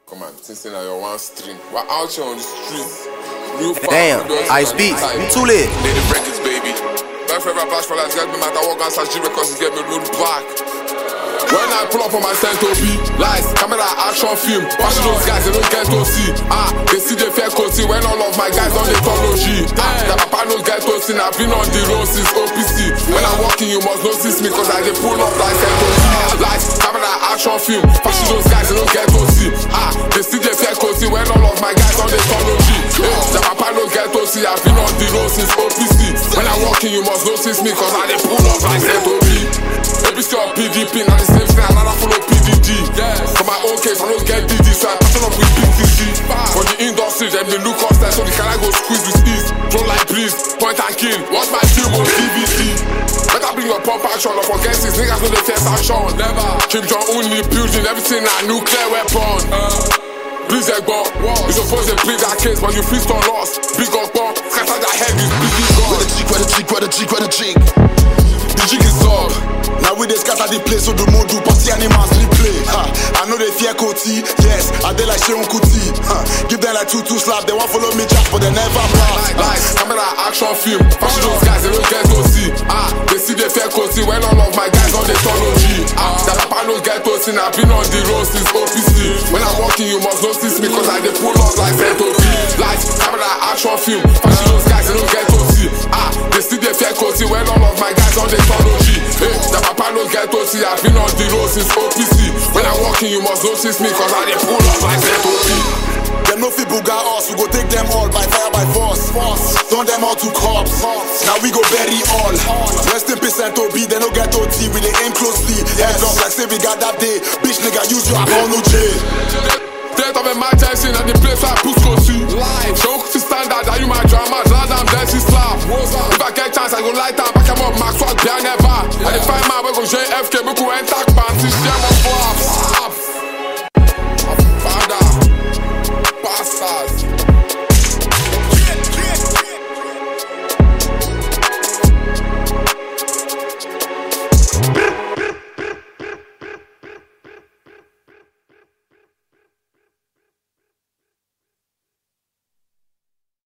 Come on, since then you're one stream. We're out here on the streets. Real Damn, Ice Beats, you too lit. Native records, baby. Back forever, blast for life, get me mad. I walk outside G records, get me road back. When I pull up on my center B, lights, camera, action film. Watch those guys, they don't get to see. They see the fair cozy when all of my guys on the technology. The papa don't get to see. I've been on the road since OPC. When I'm walking, you must notice me, cause I dey pull up like center B. Lights, camera, action film. Watch those guys, they don't get to see. They see the fair cozy when all of my guys on the technology. The papa don't get to see. I've been on the road since OPC. When I'm walking, you must notice me, cause I dey pull up like center B. ABC or PDP, now the same thing, another follow PDD. For my own case, I don't get DD, so I pattern up with BTG. For the industry, them they look upstairs, so the can I go squeeze with ease. Throw like breeze, point and kill. Watch my film on DVD. Better bring your pump action, don't forget this, niggas know the first action. Never. Kim Jong-un in the building, everything a nuclear weapon. Please, Egbo, you supposed to plead that case, but you feast on loss. Big up, scatter that head, this big gun. Where the jig. The jig is up. Now we dey scatter the place, so the mode do party animals replay. I know they fear Koti, yes, I dey like Sheun Kuti. Give them like two slap, they want follow me jack, but they never pass. Lights, camera, action film. Watch those guys, they don't get to see. They see the fair Koti when all of my guys on the technology. The papa don't get to see. I've been on the road since OPC. When I'm walking, you must notice me, cause I dey pull up like ZOP. Lights, camera, action film. Watch those guys, they don't get to see. They see the fair Koti when all of my guys on the technology. The papa don't get to see. I've been on the road since OPC. When I'm walking, you must notice me, cause I dey pull up like ZOP. Them no fit buga us, we go take them all by fire by force. Turn them all to cops. Now we go bury all. Rest in peace and Toby, they no get OT, we dey aim closely. Heads up like say we got that day. Bitch nigga, use your account, no jail. State of emergency and the place where I push Kosi. Show to standard, that you my drama, land and bless his slap. If I get chance, I go light up, back him up, Max, what bear never. And if I man, we go JFK, we go enter pants,